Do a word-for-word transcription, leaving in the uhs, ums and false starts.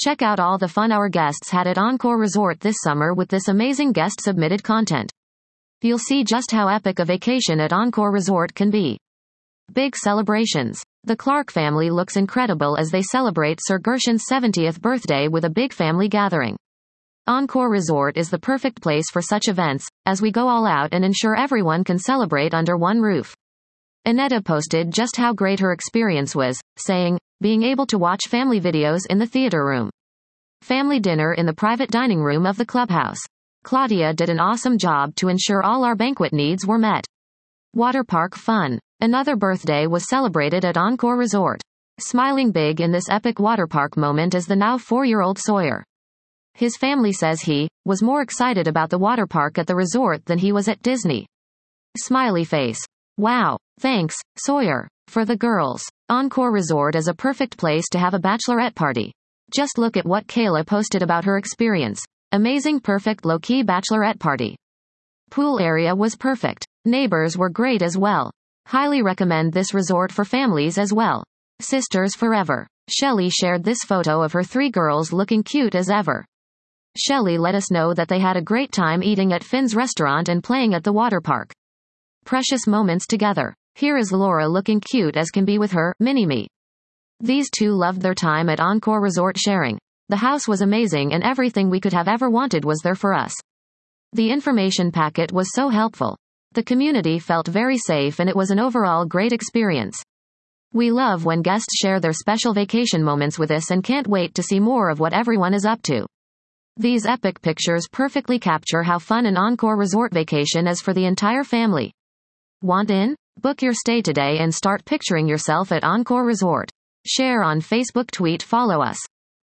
Check out all the fun our guests had at Encore Resort this summer with this amazing guest-submitted content. You'll see just how epic a vacation at Encore Resort can be. Big celebrations. The Clark family looks incredible as they celebrate Sir Gershon's seventieth birthday with a big family gathering. Encore Resort is the perfect place for such events, as we go all out and ensure everyone can celebrate under one roof. Aneta posted just how great her experience was, saying, being able to watch family videos in the theater room. Family dinner in the private dining room of the clubhouse. Claudia did an awesome job to ensure all our banquet needs were met. Water park fun. Another birthday was celebrated at Encore Resort. Smiling big in this epic water park moment is the now four-year-old Sawyer. His family says he was more excited about the water park at the resort than he was at Disney. Smiley face. Wow. Thanks, Sawyer. For the girls, Encore Resort is a perfect place to have a bachelorette party. Just look at what Kayla posted about her experience. Amazing, perfect low-key bachelorette party. Pool area was perfect. Neighbors were great as well. Highly recommend this resort for families as well. Sisters forever. Shelly shared this photo of her three girls looking cute as ever. Shelly let us know that they had a great time eating at Finn's restaurant and playing at the water park. Precious moments together. Here is Laura looking cute as can be with her mini-me. These two loved their time at Encore Resort sharing. The house was amazing and everything we could have ever wanted was there for us. The information packet was so helpful. The community felt very safe and it was an overall great experience. We love when guests share their special vacation moments with us and can't wait to see more of what everyone is up to. These epic pictures perfectly capture how fun an Encore Resort vacation is for the entire family. Want in? Book your stay today and start picturing yourself at Encore Resort. Share on Facebook, tweet, follow us.